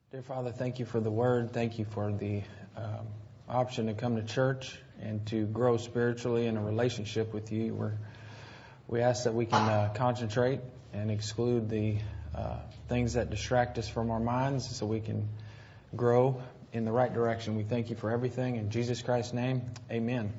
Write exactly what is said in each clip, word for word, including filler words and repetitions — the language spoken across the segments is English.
Dear Father, thank you for the word. Thank you for the um, option to come to church and to grow spiritually in a relationship with you. We're, we ask that we can uh, concentrate and exclude the uh, things that distract us from our minds so we can grow in the right direction. We thank you for everything. In Jesus Christ's name, amen.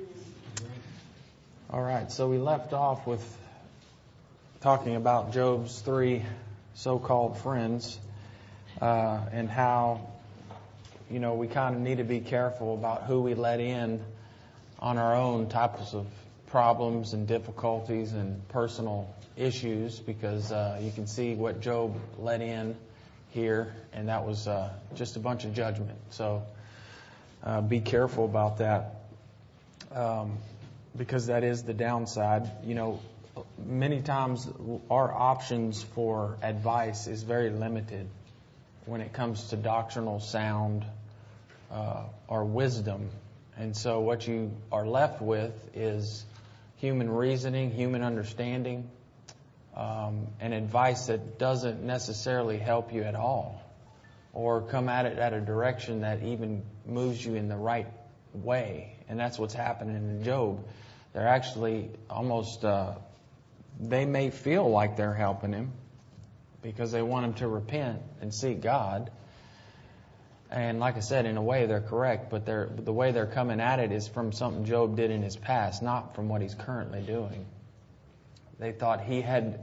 All right, so we left off with talking about Job's three so-called friends. Uh, and how, you know, we kind of need to be careful about who we let in on our own types of problems and difficulties and personal issues, because uh, you can see what Job let in here, and that was uh, just a bunch of judgment. So uh, be careful about that, um, because that is the downside. You know, many times our options for advice is very limited when it comes to doctrinal sound uh, or wisdom. And so what you are left with is human reasoning, human understanding, um, and advice that doesn't necessarily help you at all, or come at it at a direction that even moves you in the right way. And that's what's happening in Job. They're actually almost, uh, they may feel like they're helping him, because they want him to repent and seek God. And like I said, in a way they're correct, but they're, the way they're coming at it is from something Job did in his past, not from what he's currently doing. They thought he had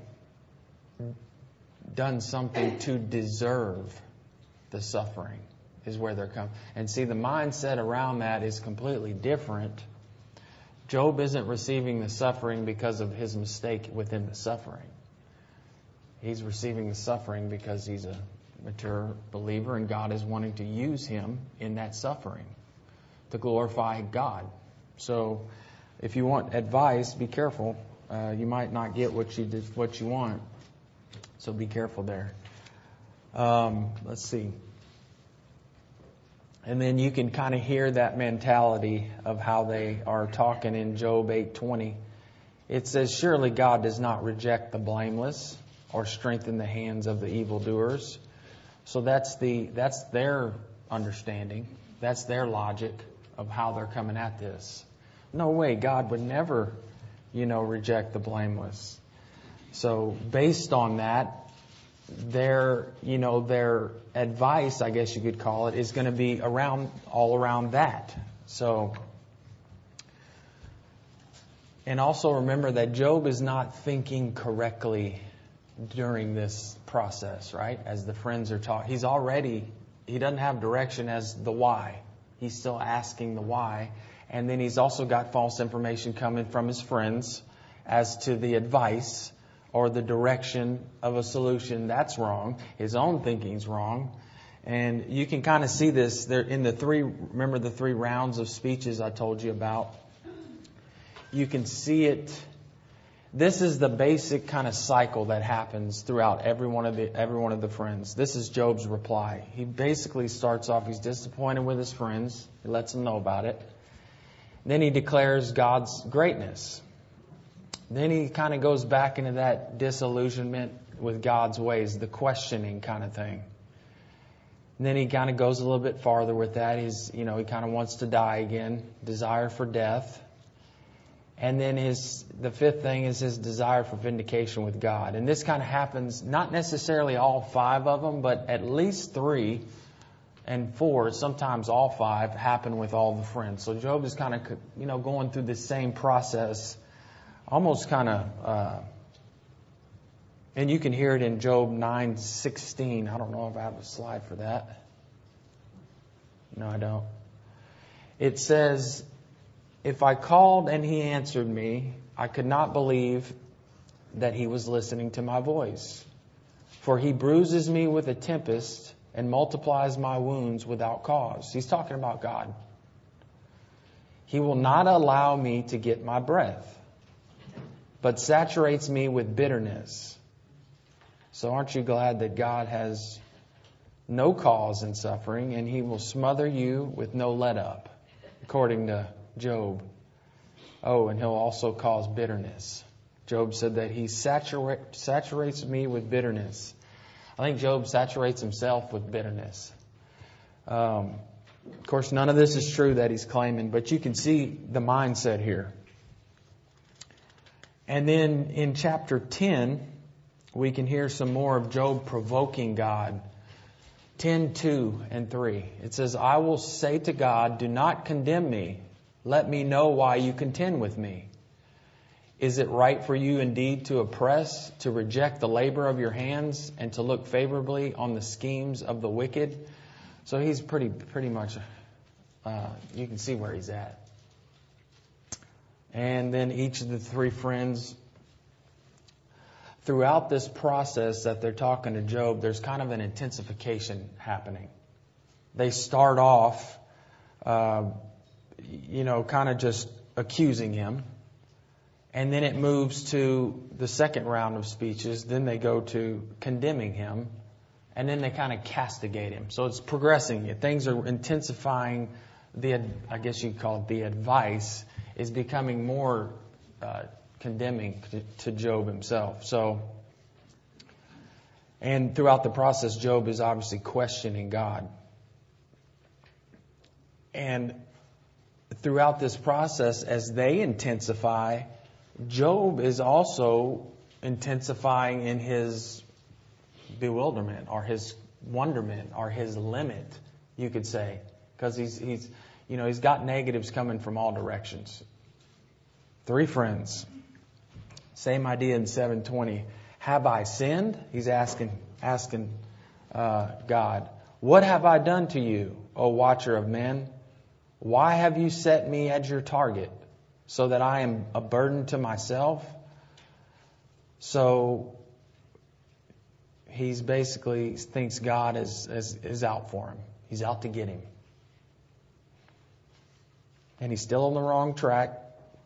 done something to deserve the suffering, is where they're coming. And see, the mindset around that is completely different. Job isn't receiving the suffering because of his mistake within the suffering. He's receiving the suffering because he's a mature believer, and God is wanting to use him in that suffering to glorify God. So if you want advice, be careful. Uh, you might not get what you did, what you want. So be careful there. Um, let's see. And then you can kind of hear that mentality of how they are talking in Job eight twenty. It says, "Surely God does not reject the blameless, or strengthen the hands of the evildoers." So that's the that's their understanding. That's their logic of how they're coming at this. No way, God would never, you know, reject the blameless. So based on that, their, you know, their advice, I guess you could call it, is going to be around all around that. So, and also remember that Job is not thinking correctly during this process, right? As the friends are talking, he's already, he doesn't have direction as the why. He's still asking the why. And then he's also got false information coming from his friends as to the advice or the direction of a solution that's wrong. His own thinking's wrong. And you can kind of see this there in the three, remember the three rounds of speeches I told you about? You can see it. This is the basic kind of cycle that happens throughout every one of the every one of the friends. This is Job's reply. He basically starts off, he's disappointed with his friends. He lets them know about it. Then he declares God's greatness. Then he kind of goes back into that disillusionment with God's ways, the questioning kind of thing. And then he kind of goes a little bit farther with that. He's, you know, he kind of wants to die again, desire for death. And then his the fifth thing is his desire for vindication with God. And this kind of happens, not necessarily all five of them, but at least three and four, sometimes all five, happen with all the friends. So Job is kind of, you know, going through the same process, almost kind of, uh, and you can hear it in Job nine sixteen. I don't know if I have a slide for that. No, I don't. It says, "If I called and he answered me, I could not believe that he was listening to my voice. For he bruises me with a tempest and multiplies my wounds without cause." He's talking about God. "He will not allow me to get my breath, but saturates me with bitterness." So aren't you glad that God has no cause in suffering, and he will smother you with no let up, according to Job. Oh, and he'll also cause bitterness. Job said that he saturate, saturates me with bitterness. I think Job saturates himself with bitterness. Um, of course, none of this is true that he's claiming, but you can see the mindset here. And then in chapter ten, we can hear some more of Job provoking God. ten, two and three. It says, I will say to God, do not condemn me. Let me know why you contend with me. Is it right for you indeed to oppress, to reject the labor of your hands, and to look favorably on the schemes of the wicked? So he's pretty, pretty much, uh, you can see where he's at. And then each of the three friends, throughout this process that they're talking to Job, there's kind of an intensification happening. They start off, uh, you know, kind of just accusing him. And then it moves to the second round of speeches. Then they go to condemning him. And then they kind of castigate him. So it's progressing. Things are intensifying. The, I guess you'd call it the advice is becoming more uh, condemning to, to Job himself. So, and throughout the process, Job is obviously questioning God. And throughout this process, as they intensify, Job is also intensifying in his bewilderment or his wonderment or his limit, you could say, because he's he's you know he's got negatives coming from all directions. Three friends, same idea in seven twenty. Have I sinned? He's asking asking uh, God, what have I done to you, O watcher of men? Why have you set me as your target, so that I am a burden to myself? So he's basically thinks God is, is, is out for him. He's out to get him. And he's still on the wrong track.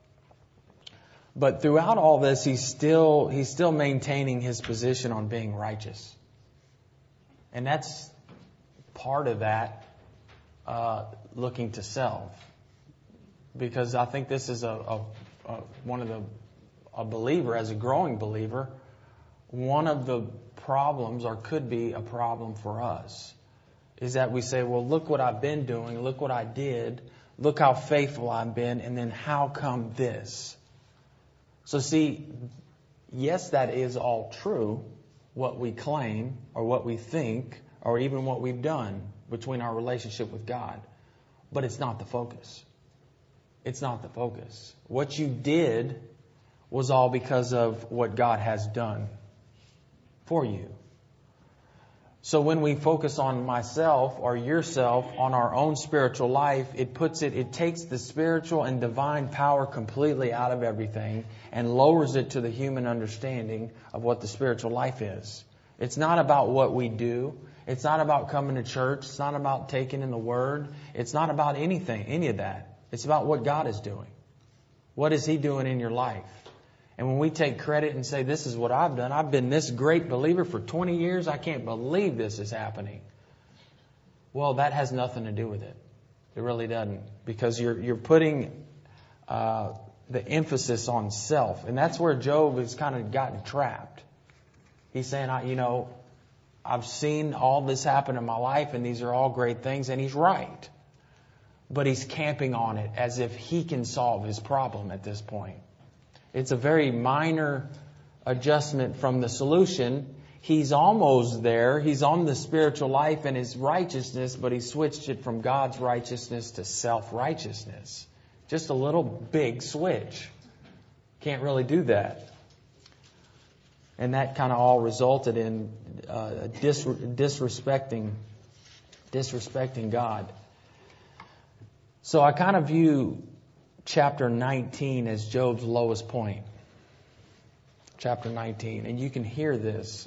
But throughout all this, he's still he's still maintaining his position on being righteous. And that's part of that, uh, looking to self. Because I think this is a, a, a one of the a believer, as a growing believer, one of the problems, or could be a problem for us, is that we say, well, look what I've been doing, look what I did, look how faithful I've been, and then how come this? So see, yes, that is all true, what we claim, or what we think, or even what we've done between our relationship with God. But it's not the focus. It's not the focus. What you did was all because of what God has done for you. So when we focus on myself or yourself, on our own spiritual life, it puts it, it takes the spiritual and divine power completely out of everything and lowers it to the human understanding of what the spiritual life is. It's not about what we do. It's not about coming to church. It's not about taking in the Word. It's not about anything, any of that. It's about what God is doing. What is He doing in your life? And when we take credit and say, this is what I've done, I've been this great believer for twenty years, I can't believe this is happening. Well, that has nothing to do with it. It really doesn't. Because you're you're putting uh, the emphasis on self. And that's where Job has kind of gotten trapped. He's saying, I, you know, I've seen all this happen in my life, and these are all great things, and he's right. But he's camping on it as if he can solve his problem at this point. It's a very minor adjustment from the solution. He's almost there. He's on the spiritual life and his righteousness, but he switched it from God's righteousness to self-righteousness. Just a little big switch. Can't really do that. And that kind of all resulted in uh, dis- disrespecting, disrespecting God. So I kind of view chapter nineteen as Job's lowest point. Chapter nineteen. And you can hear this.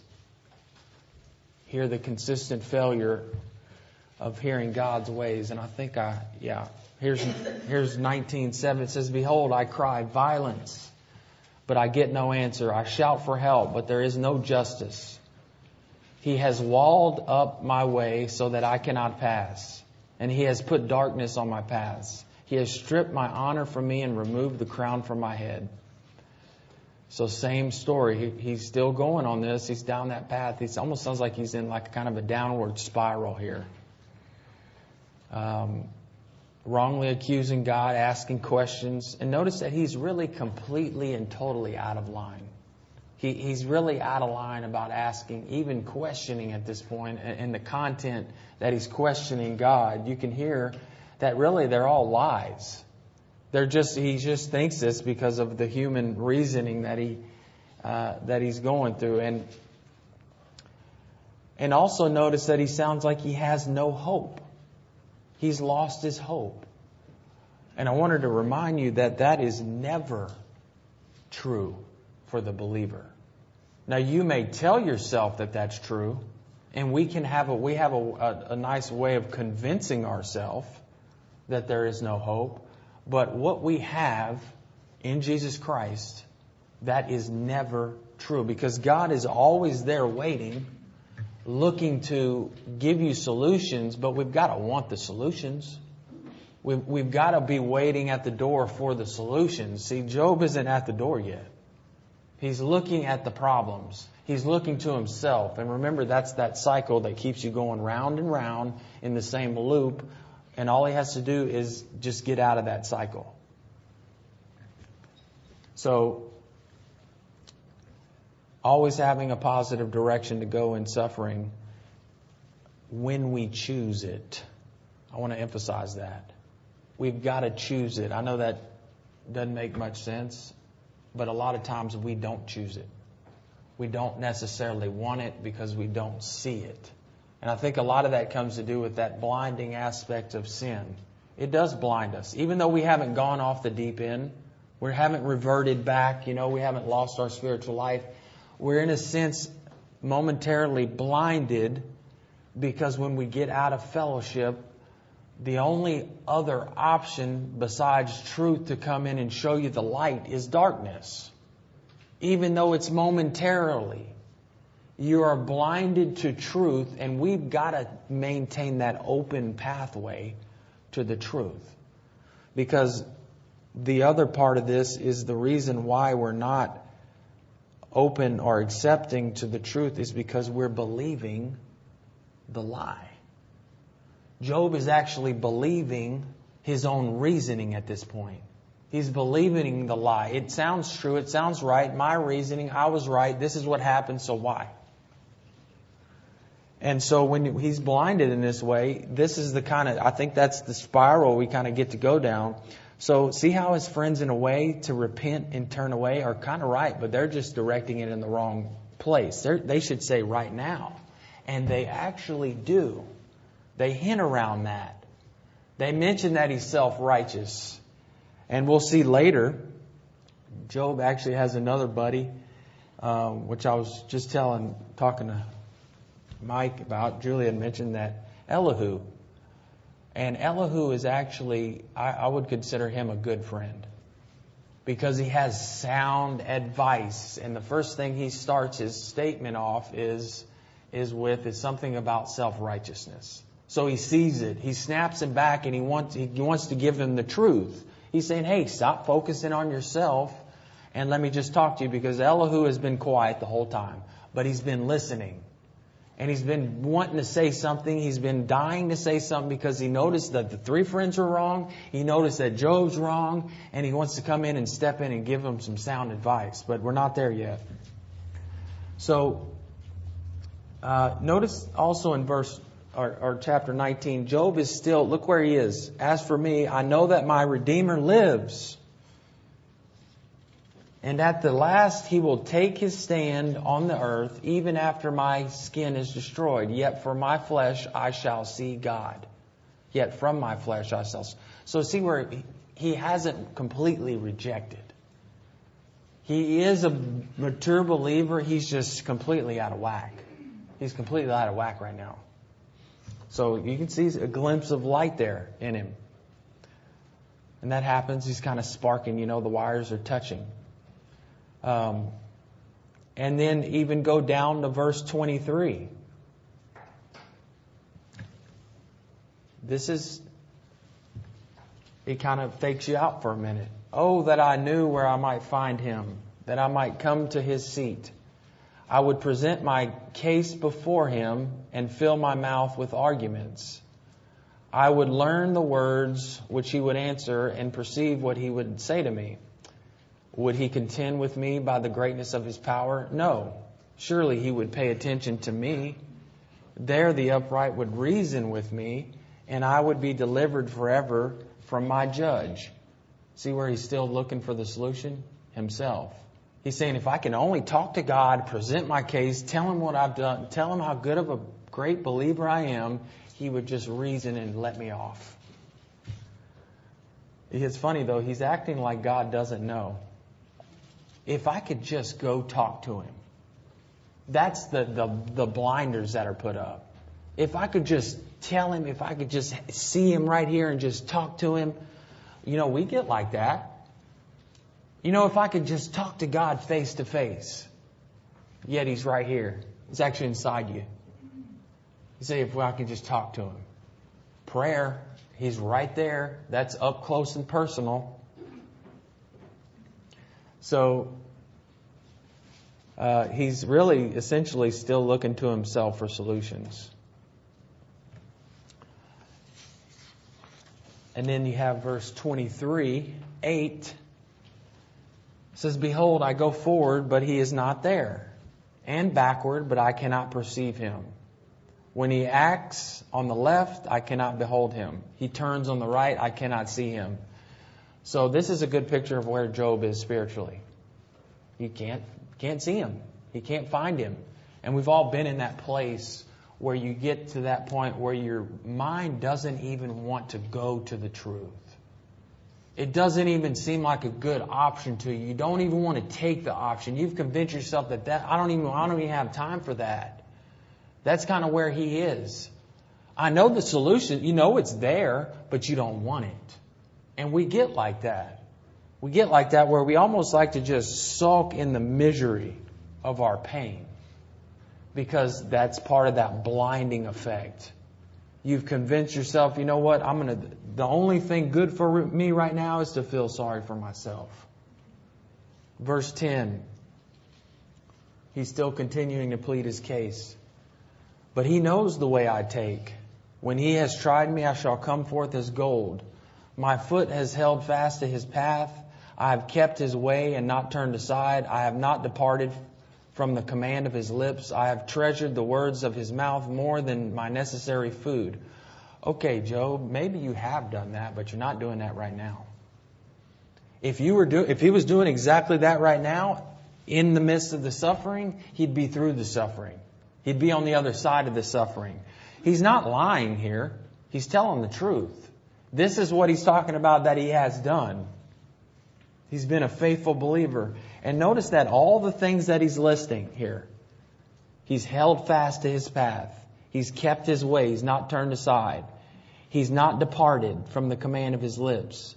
Hear the consistent failure of hearing God's ways. And I think I, yeah. Here's, here's nineteen seven. It says, behold, I cry violence, but I get no answer. I shout for help, but there is no justice. He has walled up my way so that I cannot pass. And He has put darkness on my paths. He has stripped my honor from me and removed the crown from my head. So same story. He, he's still going on this. He's down that path. It almost sounds like he's in like kind of a downward spiral here. Um, wrongly accusing God, asking questions. And notice that he's really completely and totally out of line. He, he's really out of line about asking, even questioning at this point. And, and the content that he's questioning God, you can hear that really they're all lies. They're just, he just thinks this because of the human reasoning that he uh, that he's going through. And and also notice that he sounds like he has no hope. He's lost his hope. And I wanted to remind you that that is never true for the believer. Now, you may tell yourself that that's true, and we can have a we have a, a, a nice way of convincing ourselves that there is no hope. But what we have in Jesus Christ, that is never true, because God is always there waiting, looking to give you solutions, but we've got to want the solutions. We've, we've got to be waiting at the door for the solutions. See, Job isn't at the door yet. He's looking at the problems. He's looking to himself. And remember, that's that cycle that keeps you going round and round in the same loop. And all he has to do is just get out of that cycle. So, always having a positive direction to go in suffering when we choose it. I want to emphasize that. We've got to choose it. I know that doesn't make much sense, but a lot of times we don't choose it. We don't necessarily want it because we don't see it. And I think a lot of that comes to do with that blinding aspect of sin. It does blind us. Even though we haven't gone off the deep end, we haven't reverted back, you know, we haven't lost our spiritual life. We're in a sense momentarily blinded because when we get out of fellowship, the only other option besides truth to come in and show you the light is darkness. Even though it's momentarily. You are blinded to truth, and we've got to maintain that open pathway to the truth. Because the other part of this is the reason why we're not open or accepting to the truth is because we're believing the lie. Job is actually believing his own reasoning at this point. He's believing the lie. It sounds true. It sounds right. My reasoning, I was right. This is what happened, so why? And so when he's blinded in this way, this is the kind of, I think that's the spiral we kind of get to go down. So see how his friends, in a way, to repent and turn away are kind of right, but they're just directing it in the wrong place. They're, they should say right now. And they actually do. They hint around that. They mention that he's self-righteous. And we'll see later, Job actually has another buddy, um, which I was just telling, talking to Mike about. Julie had mentioned that Elihu. And Elihu is actually, I, I would consider him a good friend. Because he has sound advice. And the first thing he starts his statement off is, is with is something about self-righteousness. So he sees it. He snaps him back and he wants, he wants to give him the truth. He's saying, hey, stop focusing on yourself and let me just talk to you, because Elihu has been quiet the whole time. But he's been listening. And he's been wanting to say something. He's been dying to say something because he noticed that the three friends are wrong. He noticed that Job's wrong. And he wants to come in and step in and give them some sound advice. But we're not there yet. So uh, notice also in verse or, or chapter nineteen, Job is still, look where he is. As for me, I know that my Redeemer lives. And at the last he will take his stand on the earth, even after my skin is destroyed. Yet for my flesh I shall see God. Yet from my flesh I shall see. So see where he hasn't completely rejected. He is a mature believer. He's just completely out of whack. He's completely out of whack right now. So you can see a glimpse of light there in him. And that happens. He's kind of sparking. You know, the wires are touching. Um, and then even go down to verse twenty-three. This is, it kind of fakes you out for a minute. Oh, that I knew where I might find him, that I might come to his seat. I would present my case before him and fill my mouth with arguments. I would learn the words which he would answer and perceive what he would say to me. Would he contend with me by the greatness of his power? No. Surely he would pay attention to me. There the upright would reason with me, and I would be delivered forever from my judge. See where he's still looking for the solution? Himself. He's saying, if I can only talk to God, present my case, tell him what I've done, tell him how good of a great believer I am, he would just reason and let me off. It's funny, though. He's acting like God doesn't know. If I could just go talk to him. That's the, the, the blinders that are put up. If I could just tell him, if I could just see him right here and just talk to him. You know, we get like that. You know, if I could just talk to God face to face. Yet he's right here. He's actually inside you. You say, if I could just talk to him. Prayer, he's right there. That's up close and personal. So, uh, he's really essentially still looking to himself for solutions. And then you have verse twenty-three, eight. It says, behold, I go forward, but he is not there. And backward, but I cannot perceive him. When he acts on the left, I cannot behold him. He turns on the right, I cannot see him. So this is a good picture of where Job is spiritually. You can't, can't see him. You can't find him. And we've all been in that place where you get to that point where your mind doesn't even want to go to the truth. It doesn't even seem like a good option to you. You don't even want to take the option. You've convinced yourself that, that I don't even I don't even have time for that. That's kind of where he is. I know the solution. You know it's there, but you don't want it. And we get like that. We get like that where we almost like to just sulk in the misery of our pain. Because that's part of that blinding effect. You've convinced yourself, you know what, I'm gonna. The only thing good for me right now is to feel sorry for myself. Verse ten. He's still continuing to plead his case. But he knows the way I take. When he has tried me, I shall come forth as gold. My foot has held fast to his path. I have kept his way and not turned aside. I have not departed from the command of his lips. I have treasured the words of his mouth more than my necessary food. Okay, Job, maybe you have done that, but you're not doing that right now. If you were do, if he was doing exactly that right now, in the midst of the suffering, he'd be through the suffering. He'd be on the other side of the suffering. He's not lying here. He's telling the truth. This is what he's talking about that he has done. He's been a faithful believer. And notice that all the things that he's listing here, he's held fast to his path. He's kept his ways, not turned aside. He's not departed from the command of his lips.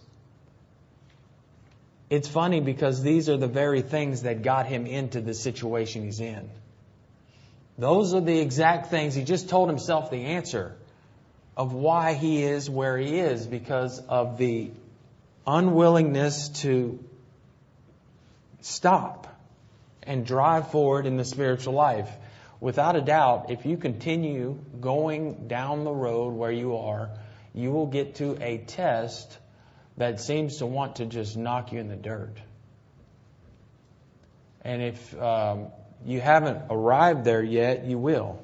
It's funny because these are the very things that got him into the situation he's in. Those are the exact things. He just told himself the answer of why he is where he is, because of the unwillingness to stop and drive forward in the spiritual life. Without a doubt, if you continue going down the road where you are, you will get to a test that seems to want to just knock you in the dirt. And if um, you haven't arrived there yet, you will.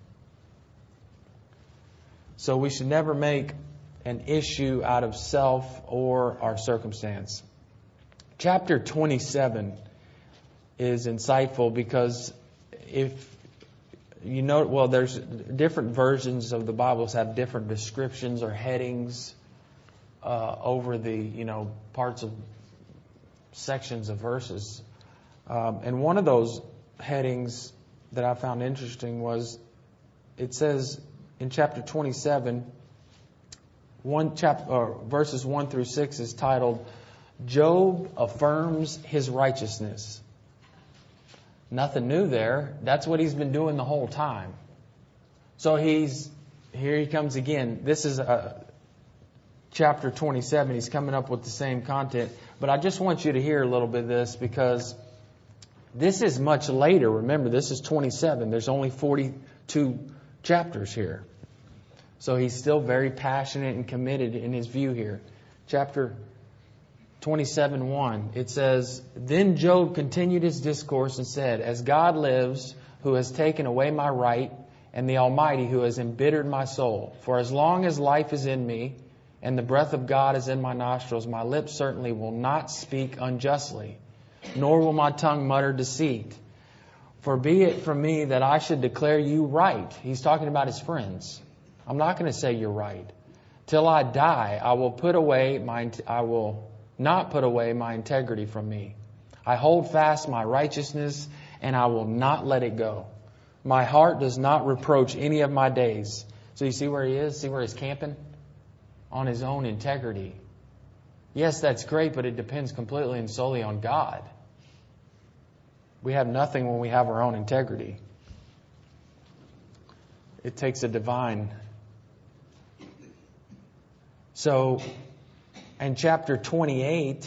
So we should never make an issue out of self or our circumstance. Chapter twenty-seven is insightful because if you know, well, there's different versions of the Bibles have different descriptions or headings uh, over the, you know, parts of sections of verses. Um, and one of those headings that I found interesting was, it says in chapter twenty-seven, one chapter, or verses one through six is titled, Job affirms his righteousness. Nothing new there. That's what he's been doing the whole time. So he's, here he comes again. This is a, chapter twenty-seven. He's coming up with the same content. But I just want you to hear a little bit of this because This is much later. Remember, this is twenty-seven. There's only forty-two chapters here. So he's still very passionate and committed in his view here. Chapter twenty-seven one, it says, Then Job continued his discourse and said, As God lives, who has taken away my right, and the Almighty who has embittered my soul, for as long as life is in me, and the breath of God is in my nostrils, my lips certainly will not speak unjustly, nor will my tongue mutter deceit. For be it from me that I should declare you right. He's talking about his friends. I'm not going to say you're right. Till I die, I will put away my, I will not put away my integrity from me. I hold fast my righteousness, and I will not let it go. My heart does not reproach any of my days. So you see where he is? See where he's camping? On his own integrity. Yes, that's great, but it depends completely and solely on God. We have nothing when we have our own integrity. It takes a divine. So, and chapter twenty-eight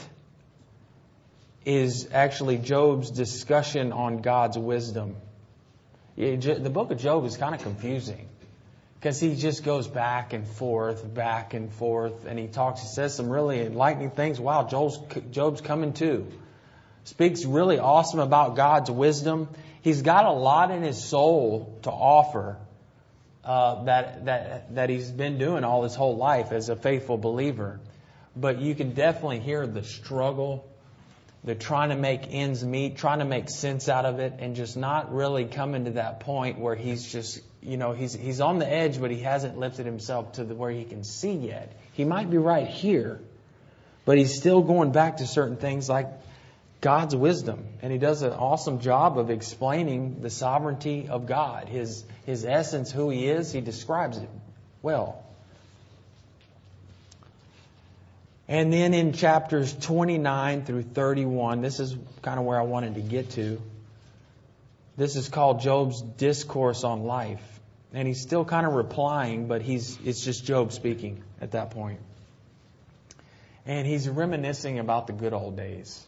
is actually Job's discussion on God's wisdom. The book of Job is kind of confusing because he just goes back and forth, back and forth, and he talks, he says some really enlightening things. Wow, Job's, Job's coming too. Speaks really awesome about God's wisdom. He's got a lot in his soul to offer uh, that that that he's been doing all his whole life as a faithful believer. But you can definitely hear the struggle. They're trying to make ends meet, trying to make sense out of it, and just not really coming to that point where he's just, you know, he's he's on the edge, but he hasn't lifted himself to the where he can see yet. He might be right here, but he's still going back to certain things like God's wisdom. And he does an awesome job of explaining the sovereignty of God, His His essence, who He is. He describes it well. And then in chapters twenty-nine through thirty-one, this is kind of where I wanted to get to. This is called Job's Discourse on Life. And he's still kind of replying, but he's it's just Job speaking at that point. And he's reminiscing about the good old days.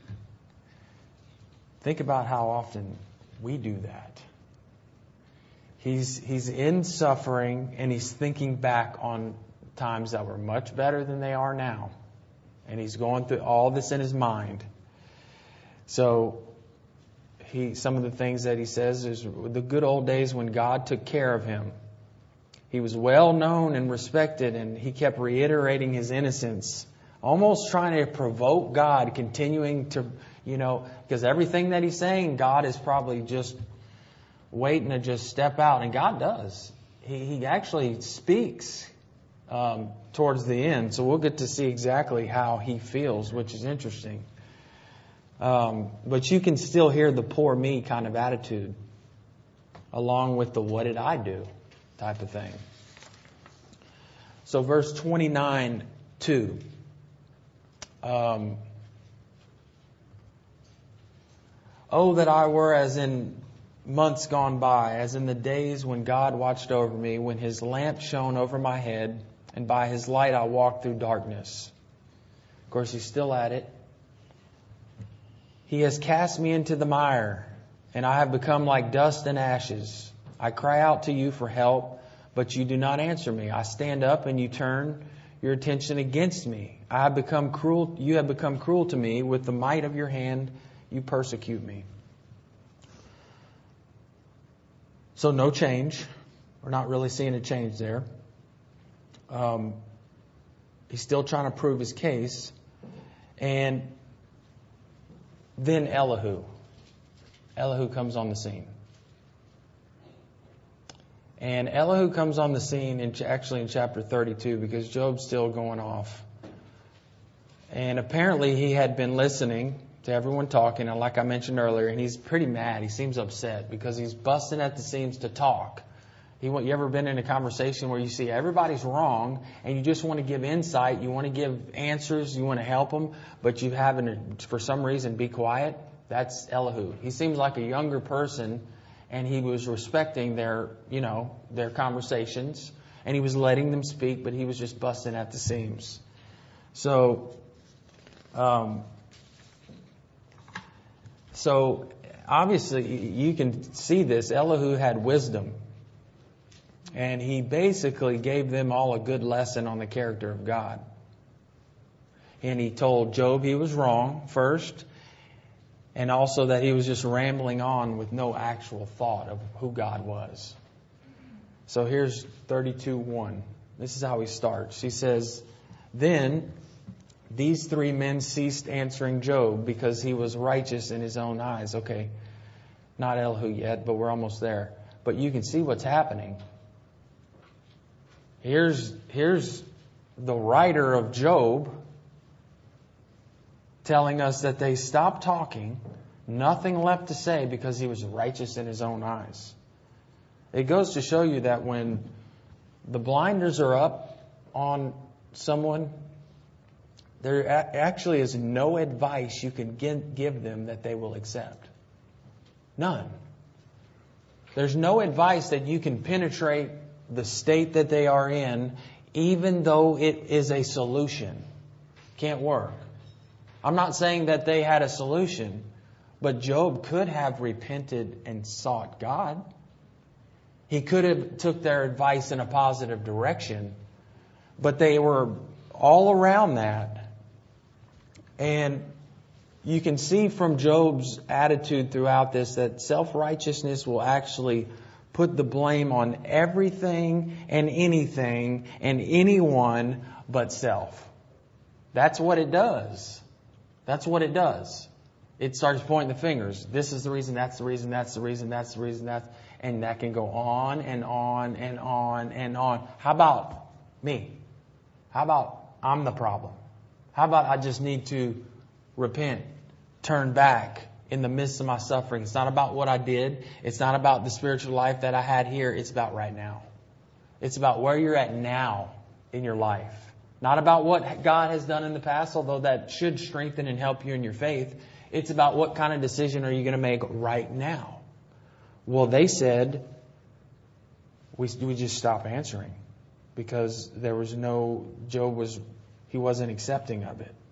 Think about how often we do that. He's he's in suffering and he's thinking back on times that were much better than they are now. And he's going through all this in his mind. So he some of the things that he says is the good old days when God took care of him. He was well known and respected, and he kept reiterating his innocence, almost trying to provoke God, continuing to, you know, because everything that he's saying, God is probably just waiting to just step out. And God does. He, he actually speaks um, towards the end. So we'll get to see exactly how he feels, which is interesting. Um, but you can still hear the poor me kind of attitude, along with the what did I do type of thing. So verse twenty-nine two. Um, oh, that I were as in months gone by, as in the days when God watched over me, when His lamp shone over my head, and by His light I walked through darkness. Of course, he's still at it. He has cast me into the mire, and I have become like dust and ashes. I cry out to you for help, but you do not answer me. I stand up, and you turn your attention against me. I have become cruel. You have become cruel to me. With the might of your hand, you persecute me. So no change. We're not really seeing a change there. Um, he's still trying to prove his case. And then Elihu. Elihu comes on the scene. And Elihu comes on the scene in, actually in chapter thirty-two, because Job's still going off. And apparently he had been listening to everyone talking, and like I mentioned earlier, and he's pretty mad. He seems upset because he's busting at the seams to talk. He, you ever been in a conversation where you see everybody's wrong and you just want to give insight, you want to give answers, you want to help them, but you haven't, for some reason, be quiet? That's Elihu. He seems like a younger person, and he was respecting their, you know, their conversations, and he was letting them speak, but he was just busting at the seams. So, um, so obviously, you can see this. Elihu had wisdom. And he basically gave them all a good lesson on the character of God. And he told Job he was wrong first. And also that he was just rambling on with no actual thought of who God was. So here's thirty-two one. This is how he starts. He says, "Then these three men ceased answering Job because he was righteous in his own eyes." Okay, not Elihu yet, but we're almost there. But you can see what's happening. Here's, here's the writer of Job telling us that they stopped talking, nothing left to say because he was righteous in his own eyes. It goes to show you that when the blinders are up on someone, there actually is no advice you can give them that they will accept. None. There's no advice that you can penetrate the state that they are in, even though it is a solution. Can't work. I'm not saying that they had a solution, but Job could have repented and sought God. He could have took their advice in a positive direction, but they were all around that. And you can see from Job's attitude throughout this that self-righteousness will actually put the blame on everything and anything and anyone but self. That's what it does. That's what it does. It starts pointing the fingers. This is the reason, that's the reason, that's the reason, that's the reason, that's... And that can go on and on and on and on. How about me? How about I'm the problem? How about I just need to repent, turn back in the midst of my suffering? It's not about what I did. It's not about the spiritual life that I had here. It's about right now. It's about where you're at now in your life. Not about what God has done in the past, although that should strengthen and help you in your faith. It's about what kind of decision are you going to make right now. Well, they said, we, we just stop answering because there was no, Job was, he wasn't accepting of it.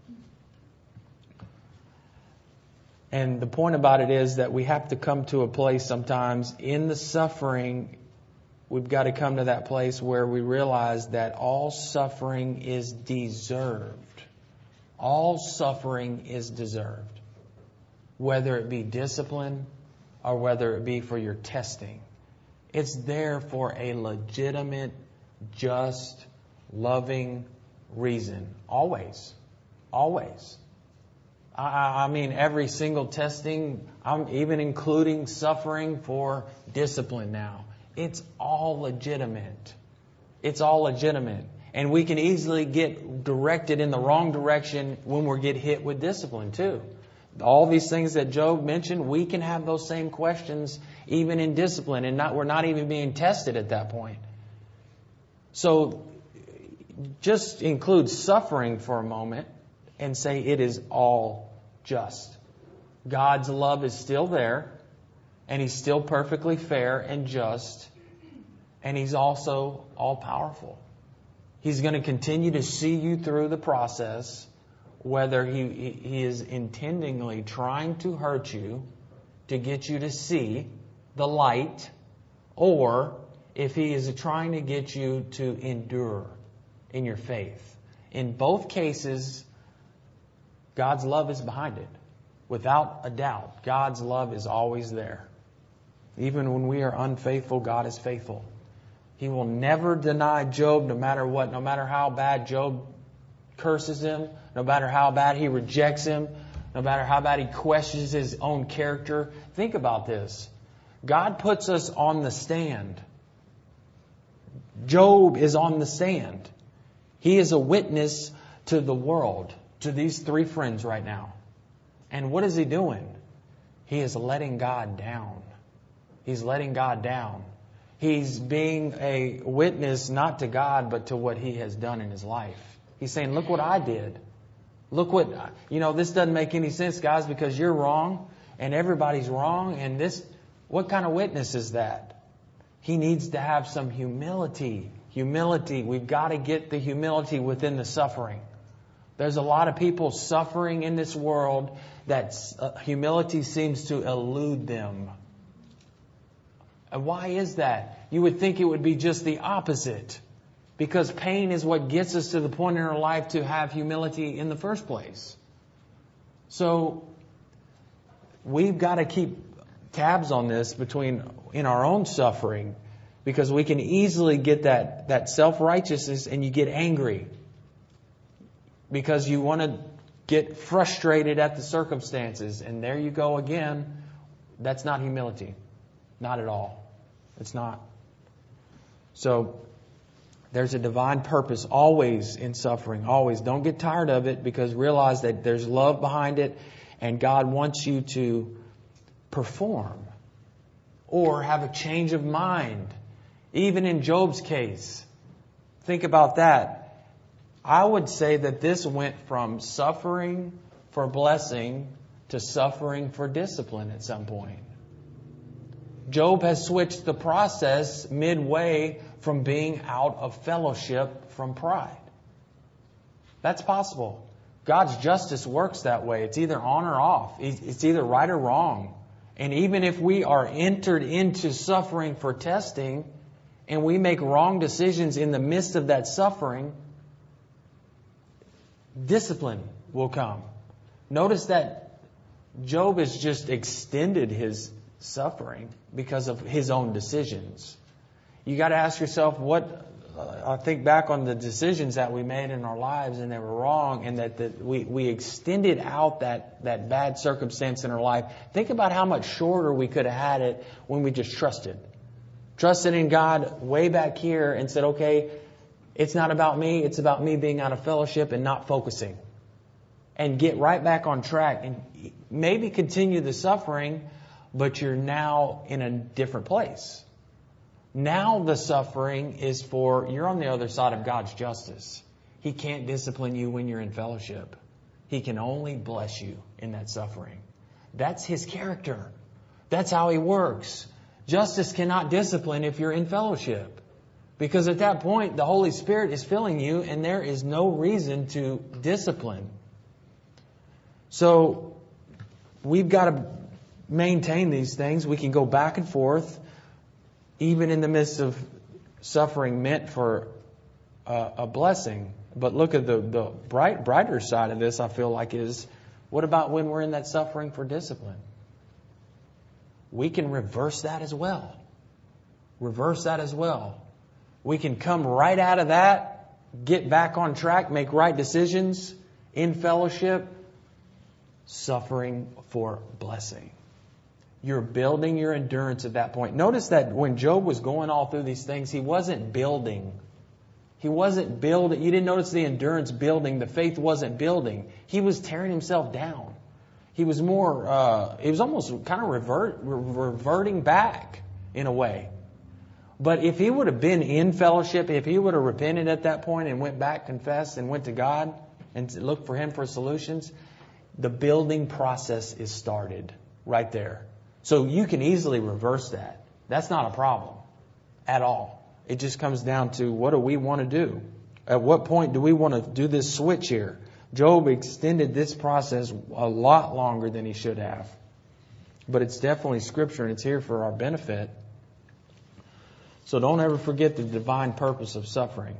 And the point about it is that we have to come to a place sometimes in the suffering. We've got to come to that place where we realize that all suffering is deserved. All suffering is deserved. Whether it be discipline or whether it be for your testing. It's there for a legitimate, just, loving reason. Always. Always. I, I mean, every single testing, I'm even including suffering for discipline now. It's all legitimate. It's all legitimate. And we can easily get directed in the wrong direction when we get hit with discipline too. All these things that Job mentioned, we can have those same questions even in discipline, and not we're not even being tested at that point. So just include suffering for a moment and say it is all just. God's love is still there, and He's still perfectly fair and just, and He's also all-powerful. He's going to continue to see you through the process, whether he, he is intendingly trying to hurt you to get you to see the light, or if He is trying to get you to endure in your faith. In both cases, God's love is behind it. Without a doubt, God's love is always there. Even when we are unfaithful, God is faithful. He will never deny Job no matter what, no matter how bad Job curses him, no matter how bad he rejects him, no matter how bad he questions his own character. Think about this. God puts us on the stand. Job is on the stand. He is a witness to the world, to these three friends right now. And what is he doing? He is letting God down. He's letting God down. He's being a witness not to God, but to what he has done in his life. He's saying, look what I did. Look what, you know, this doesn't make any sense, guys, because you're wrong and everybody's wrong. And this, what kind of witness is that? He needs to have some humility. Humility. We've got to get the humility within the suffering. There's a lot of people suffering in this world that uh, humility seems to elude them. And why is that? You would think it would be just the opposite. Because pain is what gets us to the point in our life to have humility in the first place. So we've got to keep tabs on this between in our own suffering, because we can easily get that, that self-righteousness and you get angry because you want to get frustrated at the circumstances. And there you go again. That's not humility. Not at all. It's not. So there's a divine purpose always in suffering. Always. Don't get tired of it, because realize that there's love behind it and God wants you to perform or have a change of mind. Even in Job's case, think about that. I would say that this went from suffering for blessing to suffering for discipline at some point. Job has switched the process midway from being out of fellowship from pride. That's possible. God's justice works that way. It's either on or off. It's either right or wrong. And even if we are entered into suffering for testing and we make wrong decisions in the midst of that suffering, discipline will come. Notice that Job has just extended his suffering because of his own decisions. You got to ask yourself, what I think back on the decisions that we made in our lives and they were wrong, and that, that we, we extended out that, that bad circumstance in our life. Think about how much shorter we could have had it when we just trusted. Trusted in God way back here and said, okay, it's not about me. It's about me being out of fellowship and not focusing. And get right back on track and maybe continue the suffering, but you're now in a different place. Now the suffering is for, you're on the other side of God's justice. He can't discipline you when you're in fellowship. He can only bless you in that suffering. That's His character. That's how He works. Justice cannot discipline if you're in fellowship. Because at that point, the Holy Spirit is filling you and there is no reason to discipline. So we've got to maintain these things. We can go back and forth, even in the midst of suffering meant for a, a blessing. But look at the, the bright, brighter side of this, I feel like, is what about when we're in that suffering for discipline? We can reverse that as well. Reverse that as well. We can come right out of that, get back on track, make right decisions in fellowship, suffering for blessing. You're building your endurance at that point. Notice that when Job was going all through these things, he wasn't building. He wasn't building. You didn't notice the endurance building. The faith wasn't building. He was tearing himself down. He was more, uh, he was almost kind of revert, re- reverting back in a way. But if he would have been in fellowship, if he would have repented at that point and went back, confessed, and went to God and looked for Him for solutions, the building process is started right there. So you can easily reverse that. That's not a problem at all. It just comes down to, what do we want to do? At what point do we want to do this switch here? Job extended this process a lot longer than he should have. But it's definitely Scripture and it's here for our benefit. So don't ever forget the divine purpose of suffering.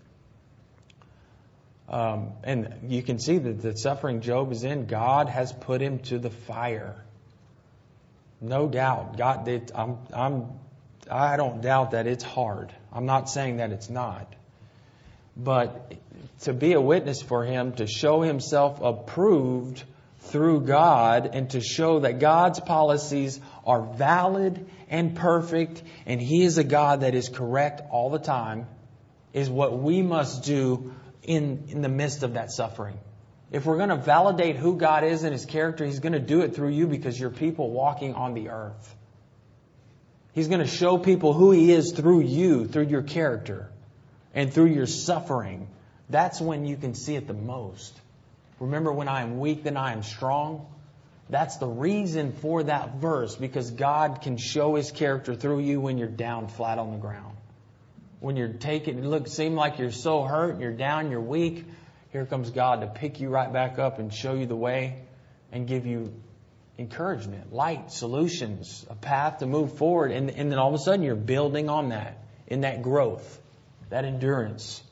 Um, and you can see that the suffering Job is in, God has put him to the fire. No doubt. God did. I'm, I'm, I don't doubt that it's hard. I'm not saying that it's not. But to be a witness for Him, to show Himself approved through God, and to show that God's policies are valid and perfect, and He is a God that is correct all the time, is what we must do in, in the midst of that suffering. If we're going to validate who God is and His character, He's going to do it through you because you're people walking on the earth. He's going to show people who He is through you, through your character, and through your suffering. That's when you can see it the most. Remember, when I am weak, then I am strong. That's the reason for that verse, because God can show His character through you when you're down flat on the ground. When you're taking, look, seem like you're so hurt, you're down, you're weak. here comes God to pick you right back up and show you the way and give you encouragement, light, solutions, a path to move forward. And, and then all of a sudden you're building on that, in that growth, that endurance.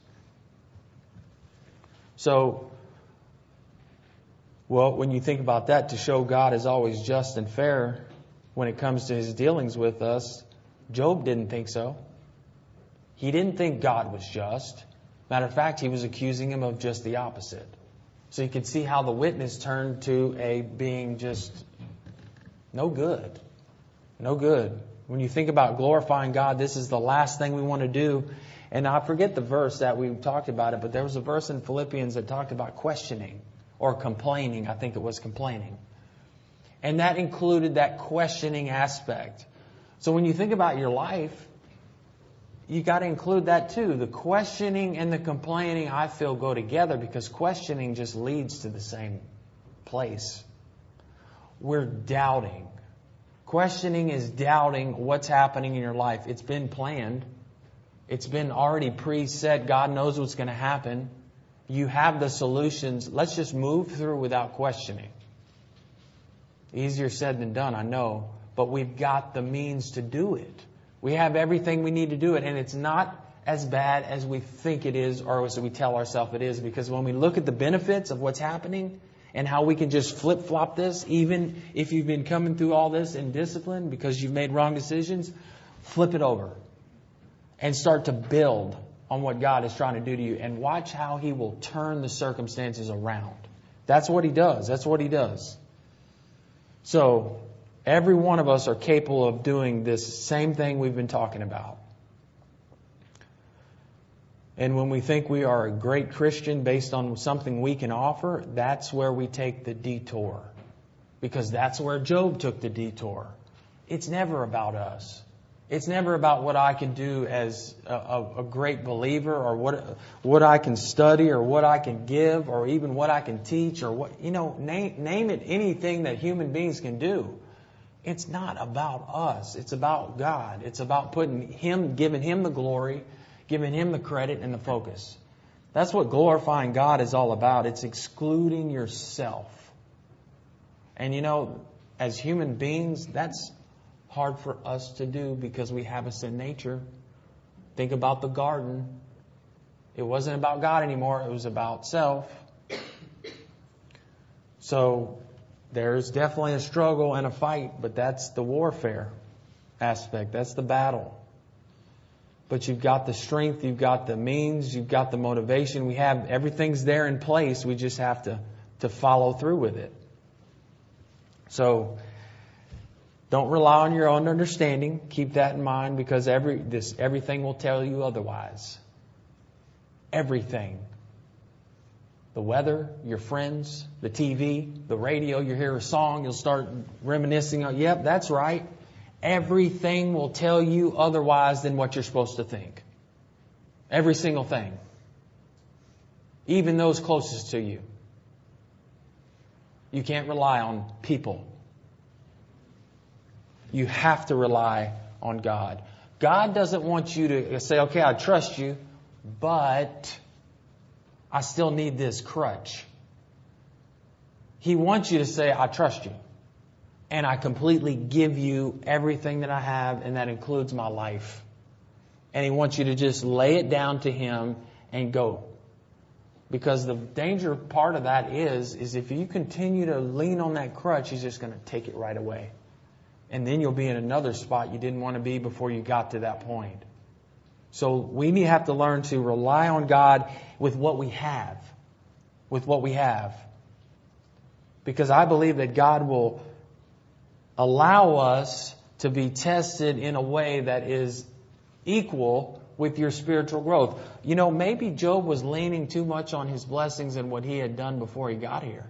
So, well, when you think about that, to show God is always just and fair when it comes to His dealings with us, Job didn't think so. He didn't think God was just. Matter of fact, he was accusing him of just the opposite. So you can see how the witness turned to a being just no good. No good. When you think about glorifying God, this is the last thing we want to do. And I forget the verse that we talked about it, but there was a verse in Philippians that talked about questioning or complaining. I think it was complaining. And that included that questioning aspect. So when you think about your life, you got to include that too. The questioning and the complaining, I feel, go together, because questioning just leads to the same place. We're doubting. Questioning is doubting what's happening in your life. It's been planned. It's been already preset. God knows what's going to happen. You have the solutions. Let's just move through without questioning. Easier said than done, I know. But we've got the means to do it. We have everything we need to do it. And it's not as bad as we think it is, or as we tell ourselves it is. Because when we look at the benefits of what's happening and how we can just flip-flop this, even if you've been coming through all this in discipline because you've made wrong decisions, flip it over and start to build on what God is trying to do to you, and watch how He will turn the circumstances around. That's what He does. That's what He does. So, every one of us are capable of doing this same thing we've been talking about. And when we think we are a great Christian based on something we can offer, that's where we take the detour. Because that's where Job took the detour. It's never about us. It's never about what I can do as a, a, a great believer, or what what I can study, or what I can give, or even what I can teach, or what, you know, name, name it, anything that human beings can do. It's not about us. It's about God. It's about putting Him, giving Him the glory, giving Him the credit and the focus. That's what glorifying God is all about. It's excluding yourself. And you know, as human beings, that's hard for us to do because we have a sin nature. Think about the garden. It wasn't about God anymore. It was about self. So there's definitely a struggle and a fight, but that's the warfare aspect. That's the battle. But you've got the strength, you've got the means, you've got the motivation. We have, everything's there in place. We just have to, to follow through with it. So don't rely on your own understanding. Keep that in mind, because every this everything will tell you otherwise. Everything. The weather, your friends, the T V, the radio, you hear a song, you'll start reminiscing on, yep, that's right. Everything will tell you otherwise than what you're supposed to think. Every single thing. Even those closest to you. You can't rely on people. You have to rely on God. God doesn't want you to say, okay, I trust you, but I still need this crutch. He wants you to say, I trust you. And I completely give you everything that I have, and that includes my life. And He wants you to just lay it down to Him and go. Because the danger part of that is, is if you continue to lean on that crutch, He's just going to take it right away. And then you'll be in another spot you didn't want to be before you got to that point. So we need have to learn to rely on God with what we have. With what we have. Because I believe that God will allow us to be tested in a way that is equal with your spiritual growth. You know, maybe Job was leaning too much on his blessings and what he had done before he got here.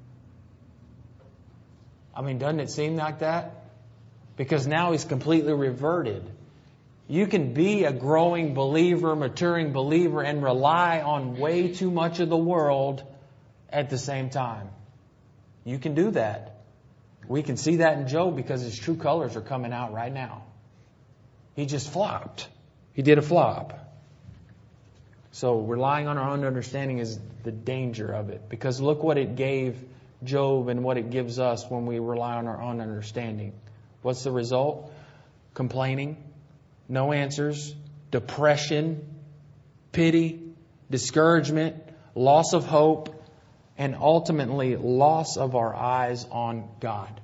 I mean, doesn't it seem like that? Because now he's completely reverted. You can be a growing believer, maturing believer, and rely on way too much of the world at the same time. You can do that. We can see that in Job because his true colors are coming out right now. He just flopped. He did a flop. So relying on our own understanding is the danger of it. Because look what it gave Job and what it gives us when we rely on our own understanding. What's the result? Complaining, no answers, depression, pity, discouragement, loss of hope, and ultimately loss of our eyes on God.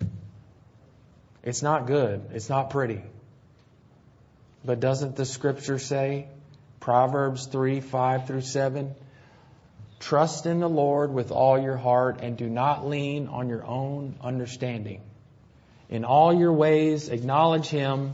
It's not good. It's not pretty. But doesn't the Scripture say, Proverbs three, five through seven, trust in the Lord with all your heart and do not lean on your own understanding. In all your ways acknowledge Him,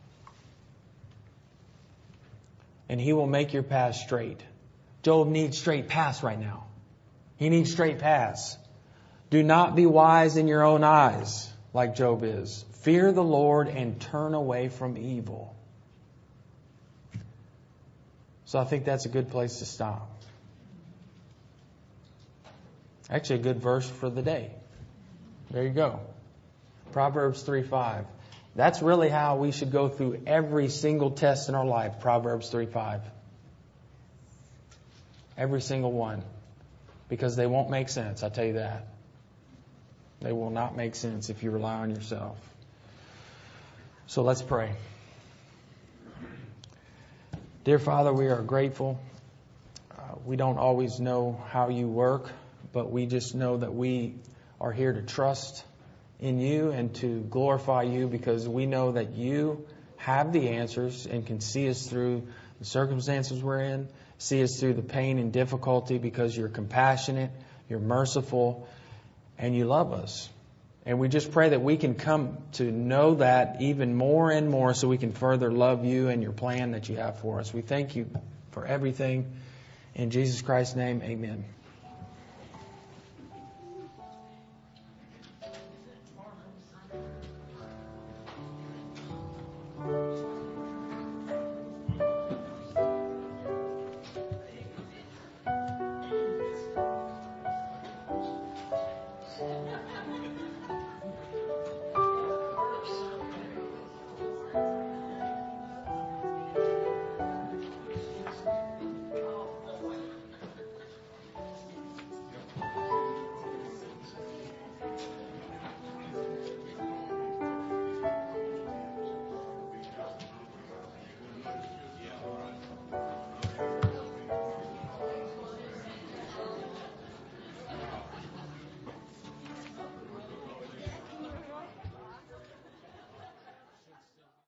and He will make your path straight. Job needs straight paths right now. He needs straight paths. Do not be wise in your own eyes, like Job is. Fear the Lord and turn away from evil. So I think that's a good place to stop. Actually, a good verse for the day. There you go. Proverbs three five. That's really how we should go through every single test in our life. Proverbs three five. Every single one. Because they won't make sense, I tell you that. They will not make sense if you rely on yourself. So let's pray. Dear Father, we are grateful. Uh, we don't always know how you work, but we just know that we are here to trust in you and to glorify you because we know that you have the answers and can see us through the circumstances we're in, see us through the pain and difficulty because you're compassionate, you're merciful, and you love us. And we just pray that we can come to know that even more and more so we can further love you and your plan that you have for us. We thank you for everything. In Jesus Christ's name, amen.